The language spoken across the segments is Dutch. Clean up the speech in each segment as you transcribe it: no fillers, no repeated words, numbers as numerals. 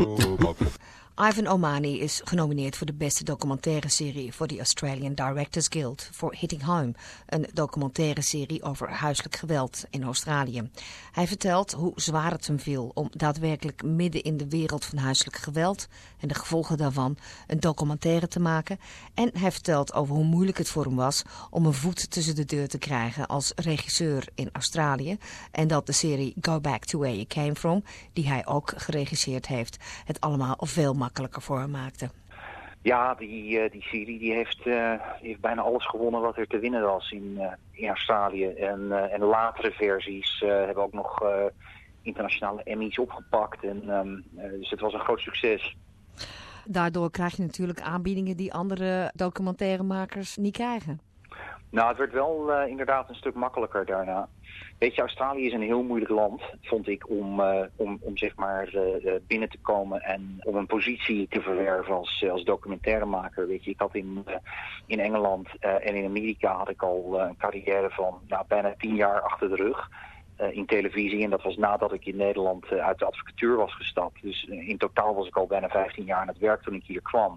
Ivan Omani is genomineerd voor de beste documentaire serie voor de Australian Directors Guild voor Hitting Home, een documentaire serie over huiselijk geweld in Australië. Hij vertelt hoe zwaar het hem viel om daadwerkelijk midden in de wereld van huiselijk geweld en de gevolgen daarvan een documentaire te maken. En hij vertelt over hoe moeilijk het voor hem was om een voet tussen de deur te krijgen als regisseur in Australië en dat de serie Go Back to Where You Came From, die hij ook geregisseerd heeft, het allemaal veel makkelijker voor hem maakte. Ja, die serie die heeft bijna alles gewonnen wat er te winnen was in Australië. En latere versies hebben ook nog internationale Emmys opgepakt. Dus het was een groot succes. Daardoor krijg je natuurlijk aanbiedingen die andere documentairemakers niet krijgen. Nou, het werd wel inderdaad een stuk makkelijker daarna. Weet je, Australië is een heel moeilijk land, vond ik, om zeg maar binnen te komen en om een positie te verwerven als documentairemaker. Weet je, ik had in Engeland en in Amerika had ik al een carrière van bijna 10 jaar achter de rug in televisie. En dat was nadat ik in Nederland uit de advocatuur was gestapt. Dus in totaal was ik al bijna 15 jaar aan het werk toen ik hier kwam.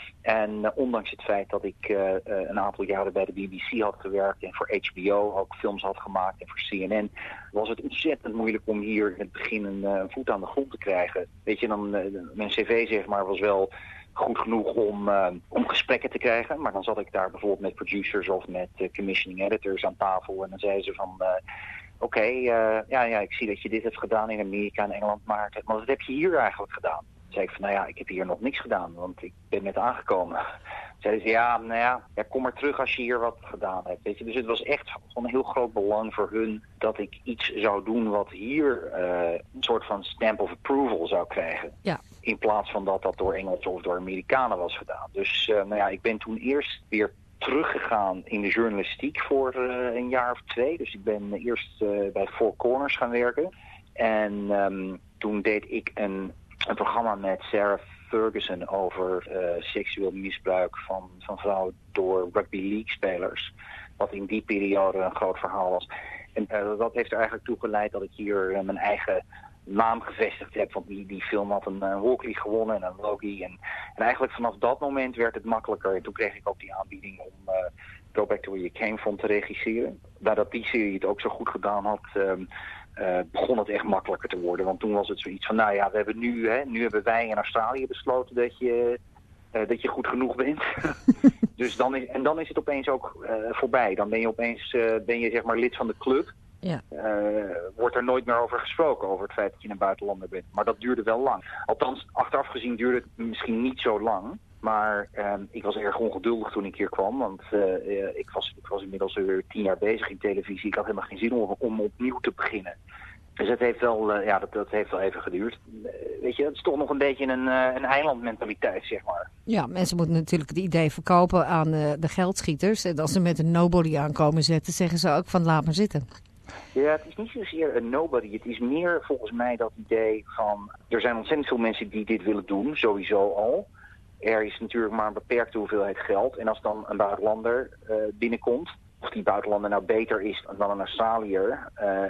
En ondanks het feit dat ik een aantal jaren bij de BBC had gewerkt en voor HBO ook films had gemaakt en voor CNN, was het ontzettend moeilijk om hier in het begin een voet aan de grond te krijgen. Weet je, dan mijn cv zeg maar was wel goed genoeg om gesprekken te krijgen, maar dan zat ik daar bijvoorbeeld met producers of met commissioning editors aan tafel en dan zeiden ze van oké, ik zie dat je dit hebt gedaan in Amerika en Engeland, maar wat heb je hier eigenlijk gedaan? Zei ik van, ik heb hier nog niks gedaan, want ik ben net aangekomen. Zeiden ze, kom maar terug als je hier wat gedaan hebt. Weet je? Dus het was echt van een heel groot belang voor hun dat ik iets zou doen wat hier een soort van stamp of approval zou krijgen. Ja. In plaats van dat door Engelsen of door Amerikanen was gedaan. Dus ik ben toen eerst weer teruggegaan in de journalistiek voor een jaar of 2. Dus ik ben eerst bij Four Corners gaan werken. En toen deed ik een programma met Sarah Ferguson over seksueel misbruik van vrouwen door rugby league spelers. Wat in die periode een groot verhaal was. En dat heeft er eigenlijk toe geleid dat ik hier mijn eigen naam gevestigd heb. Want die film had een Hawkley gewonnen en een Logie. En eigenlijk vanaf dat moment werd het makkelijker. En toen kreeg ik ook die aanbieding om Go Back to Where You Came From te regisseren. Nadat die serie het ook zo goed gedaan had, begon het echt makkelijker te worden. Want toen was het zoiets van, we hebben nu hebben wij in Australië besloten dat je goed genoeg bent. Dus dan is het opeens ook voorbij. Dan ben je opeens zeg maar lid van de club. Ja. Wordt er nooit meer over gesproken, over het feit dat je een buitenlander bent. Maar dat duurde wel lang. Althans, achteraf gezien duurde het misschien niet zo lang. Maar ik was erg ongeduldig toen ik hier kwam. Want ik was inmiddels weer 10 jaar bezig in televisie. Ik had helemaal geen zin om opnieuw te beginnen. Dus het heeft wel, dat heeft wel even geduurd. Weet je, het is toch nog een beetje een eilandmentaliteit, zeg maar. Ja, mensen moeten natuurlijk het idee verkopen aan de geldschieters. En als ze met een nobody aankomen zetten, zeggen ze ook van laat maar zitten. Ja, het is niet zozeer een nobody. Het is meer volgens mij dat idee van, er zijn ontzettend veel mensen die dit willen doen, sowieso al. Er is natuurlijk maar een beperkte hoeveelheid geld. En als dan een buitenlander binnenkomt, of die buitenlander nou beter is dan een Australiër,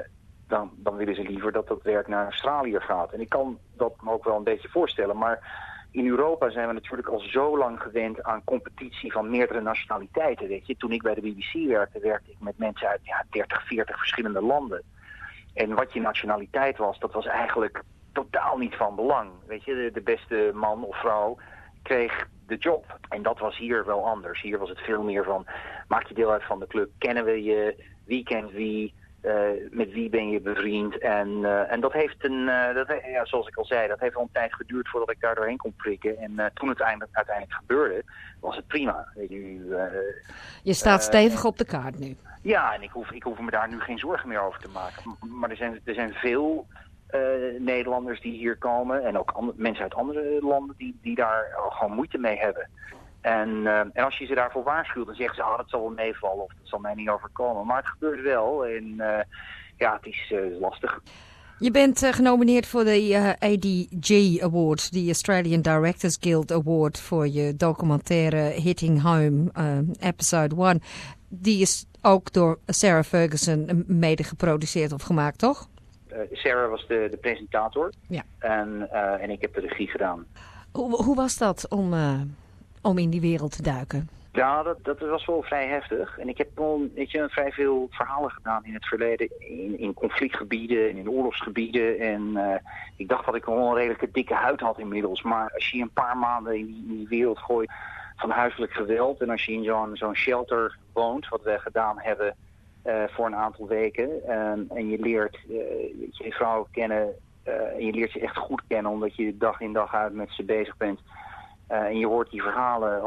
dan willen ze liever dat dat werk naar een Australiër gaat. En ik kan dat me ook wel een beetje voorstellen. Maar in Europa zijn we natuurlijk al zo lang gewend aan competitie van meerdere nationaliteiten. Weet je? Toen ik bij de BBC werkte ik met mensen uit 30, 40 verschillende landen. En wat je nationaliteit was, dat was eigenlijk totaal niet van belang. Weet je, de beste man of vrouw kreeg de job. En dat was hier wel anders. Hier was het veel meer van, maak je deel uit van de club, kennen we je, wie kent wie, met wie ben je bevriend. En dat heeft zoals ik al zei, dat heeft al een tijd geduurd voordat ik daar doorheen kon prikken. En toen het uiteindelijk gebeurde, was het prima. Weet je staat stevig op de kaart nu. Ja, en ik hoef me daar nu geen zorgen meer over te maken. Maar er zijn veel Nederlanders die hier komen en ook mensen uit andere landen die daar gewoon moeite mee hebben. En als je ze daarvoor waarschuwt, dan zeggen ze, dat zal wel meevallen of dat zal mij niet overkomen. Maar het gebeurt wel en het is lastig. Je bent genomineerd voor de ADG Award, de Australian Directors Guild Award, voor je documentaire Hitting Home, episode 1. Die is ook door Sarah Ferguson mede geproduceerd of gemaakt, toch? Sarah was de presentator. Ja. En ik heb de regie gedaan. Hoe was dat om in die wereld te duiken? Ja, dat was wel vrij heftig. En ik heb gewoon, vrij veel verhalen gedaan in het verleden. In conflictgebieden en in oorlogsgebieden. En ik dacht dat ik wel een redelijke dikke huid had inmiddels. Maar als je een paar maanden in die wereld gooit van huiselijk geweld. En als je in zo'n shelter woont, wat we gedaan hebben voor een aantal weken. En je leert je vrouw kennen. En je leert ze echt goed kennen, omdat je dag in dag uit met ze bezig bent. En je hoort die verhalen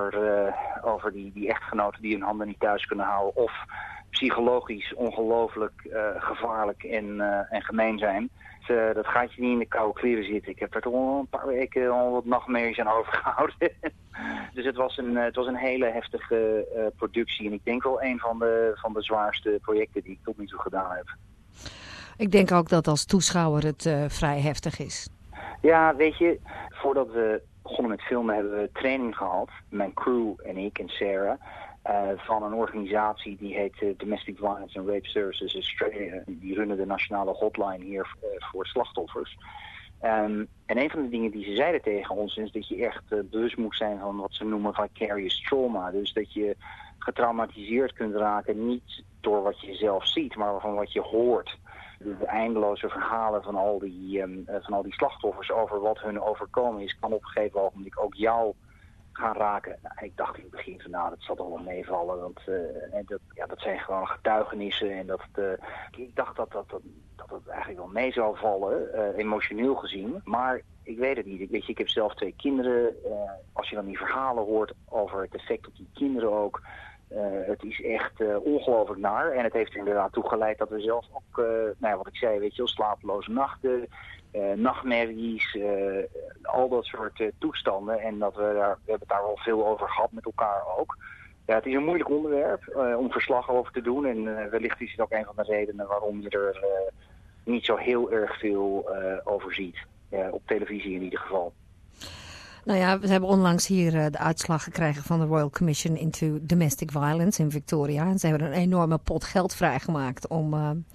over die echtgenoten die hun handen niet thuis kunnen houden. Of psychologisch ongelooflijk gevaarlijk en gemeen zijn. Dus, dat gaat je niet in de koude kleren zitten. Ik heb er toch al een paar weken al wat nachtmerries aan overgehouden. Dus het was een hele heftige productie. En ik denk wel een van de zwaarste projecten die ik tot nu toe gedaan heb. Ik denk ook dat als toeschouwer het vrij heftig is. Ja, weet je, voordat we begonnen met filmen hebben we training gehad, mijn crew en ik en Sarah, van een organisatie die heet Domestic Violence and Rape Services Australia. Die runnen de nationale hotline hier voor slachtoffers. En een van de dingen die ze zeiden tegen ons is dat je echt bewust moet zijn van wat ze noemen vicarious trauma. Dus dat je getraumatiseerd kunt raken, niet door wat je zelf ziet, maar van wat je hoort. De eindeloze verhalen van al die slachtoffers over wat hun overkomen is, kan op een gegeven ogenblik ook jou gaan raken. Nou, ik dacht in het begin van dat zal toch wel meevallen, want dat zijn gewoon getuigenissen en ik dacht dat het eigenlijk wel mee zou vallen, emotioneel gezien. Maar ik weet het niet. Ik heb zelf 2 kinderen. Als je dan die verhalen hoort over het effect op die kinderen ook. Het is echt ongelooflijk naar. En het heeft er inderdaad toe geleid dat we zelf ook, wat ik zei, weet je wel, slapeloze nachten, nachtmerries, al dat soort toestanden. En we hebben het daar wel veel over gehad met elkaar ook. Ja, het is een moeilijk onderwerp om verslag over te doen. En wellicht is het ook een van de redenen waarom je er niet zo heel erg veel over ziet. Op televisie in ieder geval. Nou ja, we hebben onlangs hier de uitslag gekregen van de Royal Commission into Domestic Violence in Victoria. En ze hebben een enorme pot geld vrijgemaakt om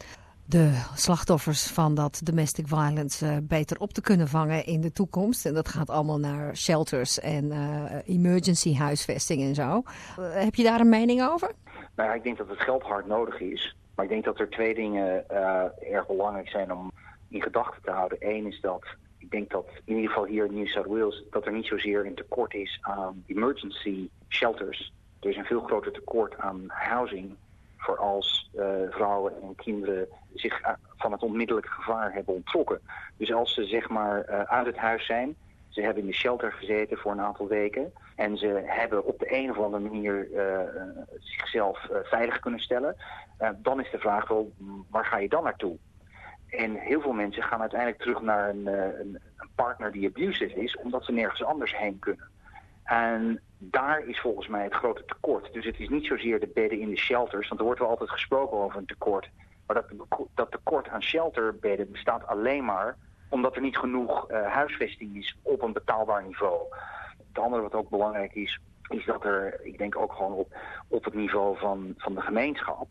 de slachtoffers van dat domestic violence beter op te kunnen vangen in de toekomst. En dat gaat allemaal naar shelters en emergency huisvesting en zo. Heb je daar een mening over? Nou ja, ik denk dat het geld hard nodig is. Maar ik denk dat er 2 dingen erg belangrijk zijn om in gedachten te houden. Eén is dat ik denk dat in ieder geval hier in New South Wales dat er niet zozeer een tekort is aan emergency shelters. Er is een veel groter tekort aan housing voor als vrouwen en kinderen zich van het onmiddellijke gevaar hebben onttrokken. Dus als ze zeg maar uit het huis zijn, ze hebben in de shelter gezeten voor een aantal weken en ze hebben op de een of andere manier zichzelf veilig kunnen stellen, dan is de vraag wel, waar ga je dan naartoe? En heel veel mensen gaan uiteindelijk terug naar een partner die abusive is, omdat ze nergens anders heen kunnen. En daar is volgens mij het grote tekort. Dus het is niet zozeer de bedden in de shelters, want er wordt wel altijd gesproken over een tekort. Maar dat tekort aan shelterbedden bestaat alleen maar omdat er niet genoeg huisvesting is op een betaalbaar niveau. Het andere wat ook belangrijk is dat er, ik denk ook gewoon op het niveau van de gemeenschap,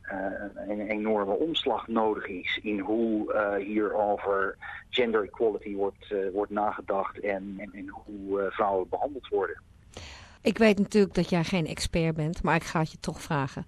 een enorme omslag nodig is in hoe hier over gender equality wordt nagedacht en hoe vrouwen behandeld worden. Ik weet natuurlijk dat jij geen expert bent, maar ik ga het je toch vragen.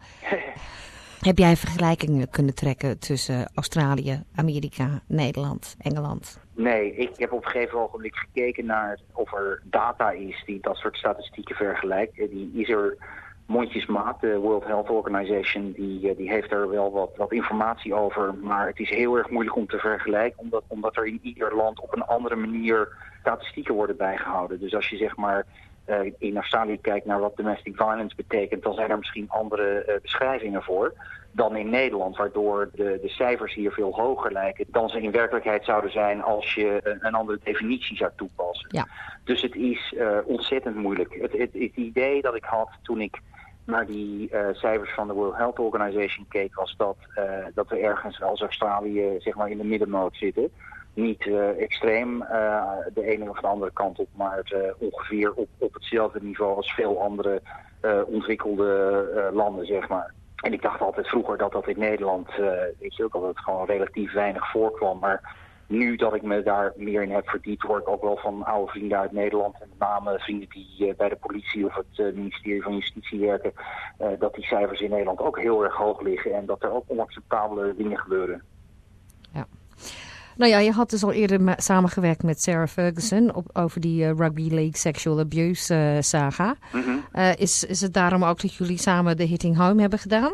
Heb jij vergelijkingen kunnen trekken tussen Australië, Amerika, Nederland, Engeland? Nee, ik heb op een gegeven ogenblik gekeken naar of er data is die dat soort statistieken vergelijkt. Die is er mondjesmaat. De World Health Organization die heeft er wel wat informatie over. Maar het is heel erg moeilijk om te vergelijken, omdat er in ieder land op een andere manier statistieken worden bijgehouden. Dus als je zeg maar in Australië kijkt naar wat domestic violence betekent, dan zijn er misschien andere beschrijvingen voor dan in Nederland, waardoor de cijfers hier veel hoger lijken dan ze in werkelijkheid zouden zijn als je een andere definitie zou toepassen. Ja. Dus het is ontzettend moeilijk. Het idee dat ik had toen ik naar die cijfers van de World Health Organization keek, was dat we ergens als Australië zeg maar in de middenmoot zitten. Niet extreem de ene of de andere kant op, maar ongeveer op hetzelfde niveau als veel andere ontwikkelde landen, zeg maar. En ik dacht altijd vroeger dat in Nederland, weet je ook, dat het gewoon relatief weinig voorkwam. Maar nu dat ik me daar meer in heb verdiept, hoor ik ook wel van oude vrienden uit Nederland. En met name vrienden die bij de politie of het ministerie van Justitie werken. Dat die cijfers in Nederland ook heel erg hoog liggen. En dat er ook onacceptabele dingen gebeuren. Ja. Nou ja, je had dus al eerder samengewerkt met Sarah Ferguson over die Rugby League Sexual Abuse saga. Mm-hmm. Is het daarom ook dat jullie samen de Hitting Home hebben gedaan?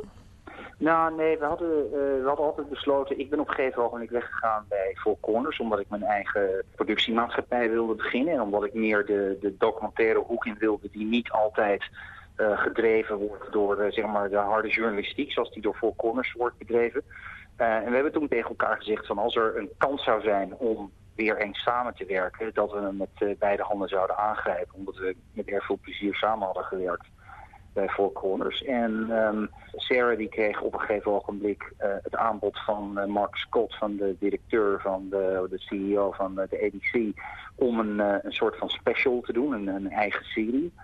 Nou, nee, we hadden altijd besloten. Ik ben op een gegeven moment weggegaan bij Four Corners, omdat ik mijn eigen productiemaatschappij wilde beginnen. En omdat ik meer de documentaire hoek in wilde, die niet altijd gedreven wordt door zeg maar de harde journalistiek, zoals die door Four Corners wordt bedreven. En we hebben toen tegen elkaar gezegd van als er een kans zou zijn om weer eens samen te werken, dat we hem met beide handen zouden aangrijpen, omdat we met erg veel plezier samen hadden gewerkt bij Four Corners. En Sarah die kreeg op een gegeven ogenblik het aanbod van Mark Scott, van de directeur, van de CEO van de ABC, om een soort van special te doen, een eigen serie.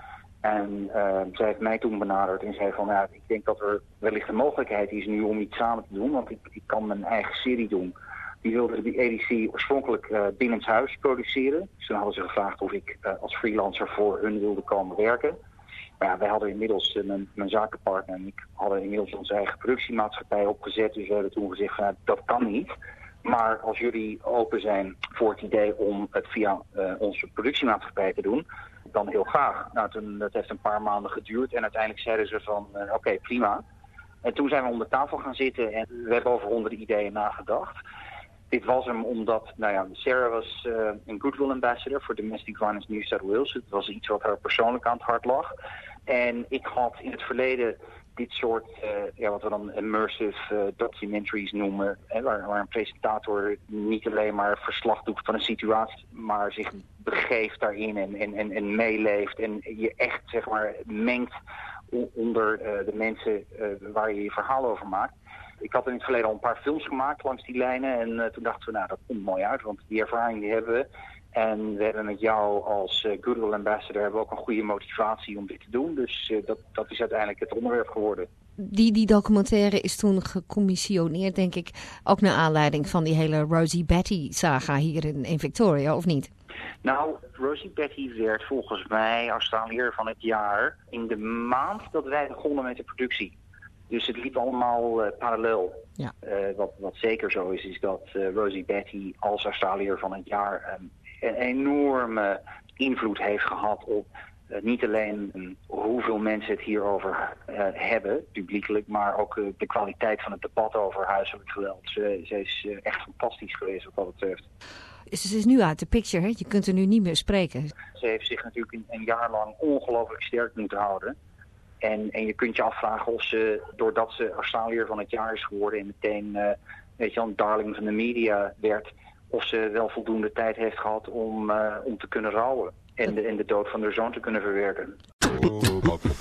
En zij heeft mij toen benaderd en zei van, ja, ik denk dat er wellicht een mogelijkheid is nu om iets samen te doen, want ik kan mijn eigen serie doen. Die wilde de ABC oorspronkelijk binnenshuis produceren. Dus toen hadden ze gevraagd of ik als freelancer voor hun wilde komen werken. Maar ja, wij hadden inmiddels, mijn zakenpartner en ik hadden inmiddels onze eigen productiemaatschappij opgezet. Dus we hebben toen gezegd van, dat kan niet. Maar als jullie open zijn voor het idee om het via onze productiemaatschappij te doen, dan heel graag. Nou, dat heeft een paar maanden geduurd en uiteindelijk zeiden ze van, oké, prima. En toen zijn we om de tafel gaan zitten en we hebben over honderden ideeën nagedacht. Dit was hem omdat, Sarah was een Goodwill Ambassador voor Domestic Violence New South Wales. Het was iets wat haar persoonlijk aan het hart lag. En ik had in het verleden dit soort, wat we dan immersive documentaries noemen, waar een presentator niet alleen maar verslag doet van een situatie, maar zich begeeft daarin en meeleeft en je echt, zeg maar, mengt onder de mensen waar je verhaal over maakt. Ik had in het verleden al een paar films gemaakt langs die lijnen en toen dachten we, dat komt mooi uit, want die ervaring die hebben we. En we hebben met jou als Goodwill Ambassador hebben we ook een goede motivatie om dit te doen. Dus dat is uiteindelijk het onderwerp geworden. Die documentaire is toen gecommissioneerd, denk ik, ook naar aanleiding van die hele Rosie Batty-saga hier in Victoria, of niet? Nou, Rosie Batty werd volgens mij Australiër van het jaar in de maand dat wij begonnen met de productie. Dus het liep allemaal parallel. Ja. Wat zeker zo is dat Rosie Batty als Australiër van het jaar een enorme invloed heeft gehad op niet alleen hoeveel mensen het hierover hebben, publiekelijk, maar ook de kwaliteit van het debat over huiselijk geweld. Ze is echt fantastisch geweest wat dat betreft. Ze is nu uit de picture, hè? Je kunt er nu niet meer spreken. Ze heeft zich natuurlijk een jaar lang ongelooflijk sterk moeten houden. En je kunt je afvragen of ze, doordat ze Australiër van het jaar is geworden en meteen een darling van de media werd, of ze wel voldoende tijd heeft gehad om te kunnen rouwen en de dood van haar zoon te kunnen verwerken.